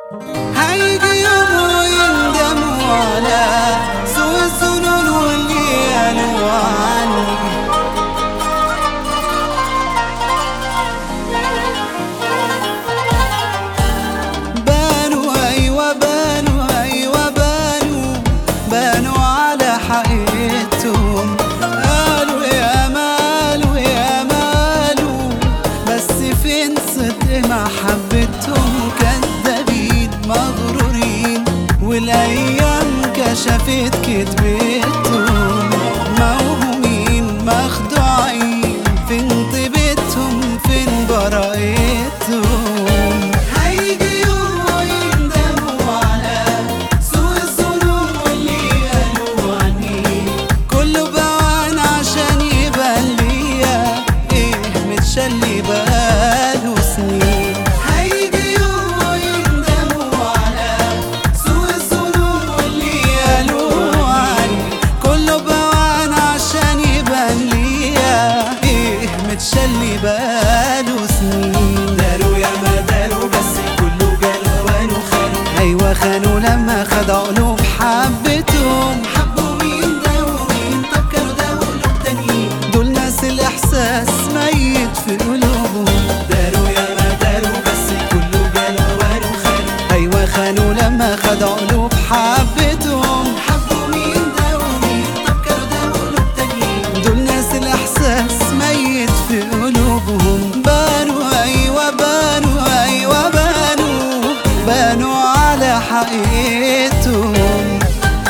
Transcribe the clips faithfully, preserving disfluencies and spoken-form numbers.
هيجي يوم ويندموا على سوء الظنون واللي قالوا عني. بانوا أيوة بانوا أيوة بانوا بانوا على حقيقتهم. قالوا يا مالوا يا مالوا بس فين صدق محبتهم؟ كدابين مغرورين والايام كشفت كدبتهم. موهومين مخدوعين فين طيبتهم فين براءتهم. هيجي يوم ويندموا على سوء الظنون واللي قالوا عني. كله بوان عشان يبان ليا ايه متشلي بقاله سنين. هيجي يوم ويندموا على سوء الظنون واللي قالوا عني. كله بوان عشان يبان ليا ايه متشلي بقاله سنين. داروا يا ما داروا بس كله جال هوان وخانوا. ايوه خانوا لما خدعوا قلوب حبتهم. حبوا مين ده ومين؟ طب كانوا ده وقلوب تانيين. دول ناس الاحساس ميت في قلوبهم. داروا يا ما داروا بس كله جال هوان وخانوا. ايوه خانوا لما خدعوا قلوب حبتهم. حبوا مين ده ومين؟ طب كانوا ده وقلوب تانيين. دول ناس الاحساس ميت في قلوبهم. بانوا ايوه بانوا ايوه بانوا بانوا على حقيقتهم.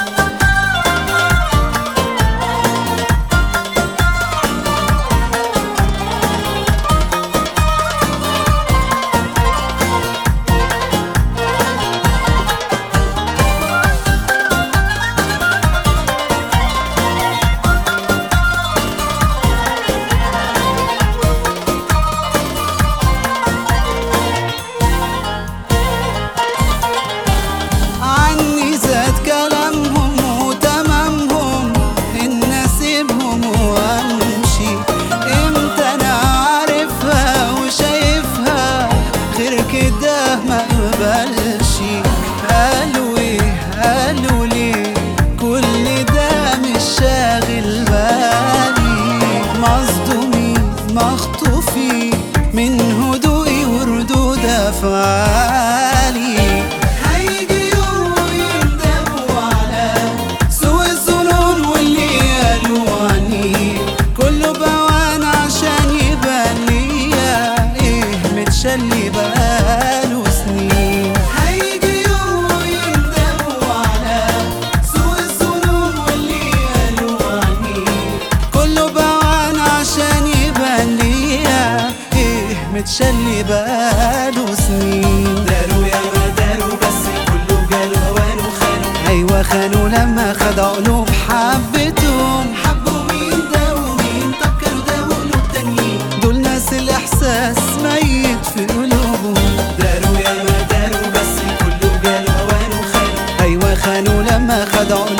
عني زاد كلامهم وتمامهم إن أسيبهم وأمشي. إمتى أنا عارفها وشايفها غير كده ما أقبلش. قالوا إيه قالوا ليه كل ده مش شاغل بالي. مصدومين مخطوفين من هدوئي وردود أفعالي. هيجي يوم ويندموا على سوء الظنون واللي قالوا عني. كله بوان عشان يبان ليا ايه متشلي بقاله سنين. هيجي يوم ويندموا على سوء الظنون واللي قالوا عني. كله بوان عشان يبان ليا ايه متشلي بقاله سنين. داروا يا ما داروا بس كله جال هوان وخانوا. ايوه خانوا لما خدعوا قلوب حبتهم. حبوا مين ده ومين؟ طب كانوا ده وقلوب تانيين. دول ناس الاحساس ميت في قلوبهم. داروا يا ما داروا بس كله جال هوان وخانوا. ايوه خانوا لما خدعوا